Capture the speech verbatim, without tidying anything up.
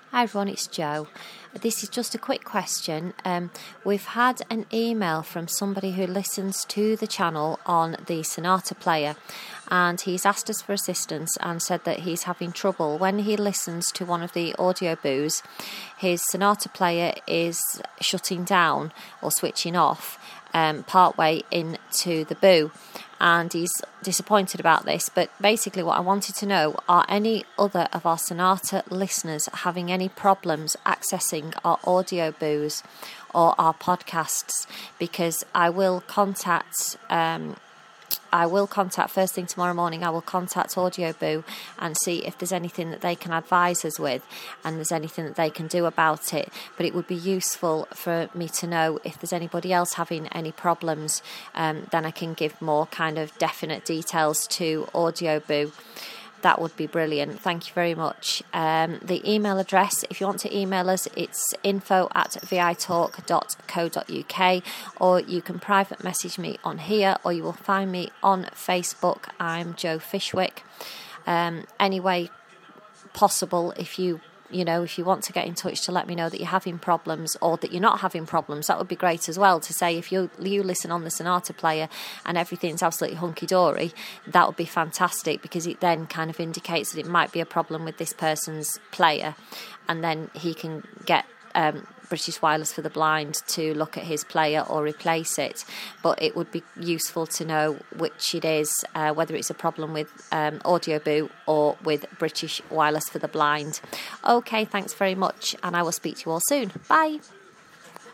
Hi everyone, it's Jo. This is just a quick question. Um, we've had an email from somebody who listens to the channel on the Sonata player, and he's asked us for assistance and said that he's having trouble when he listens to one of the audio boos. His Sonata player is shutting down or switching off um, partway into the boo, and he's disappointed about this. But basically what I wanted to know, are any other of our Sonata listeners having any problems accessing our audio boos or our podcasts? Because I will contact um, I will contact first thing tomorrow morning. I will contact Audioboo and see if there's anything that they can advise us with and there's anything that they can do about it. But it would be useful for me to know if there's anybody else having any problems. Um, then I can give more kind of definite details to Audioboo. That would be brilliant. Thank you very much. Um, the email address, if you want to email us, it's info at vitalk dot co dot uk, or you can private message me on here, or you will find me on Facebook. I'm Jo Fishwick. Um, any way possible, if you you know, if you want to get in touch to let me know that you're having problems or that you're not having problems, that would be great as well. To say if you you listen on the Sonata player and everything's absolutely hunky-dory, that would be fantastic, because it then kind of indicates that it might be a problem with this person's player, and then he can get um, British Wireless for the Blind to look at his player or replace it. But it would be useful to know which it is, uh, whether it's a problem with um, Audioboo or with British Wireless for the Blind. Okay, thanks very much, and I will speak to you all soon. Bye.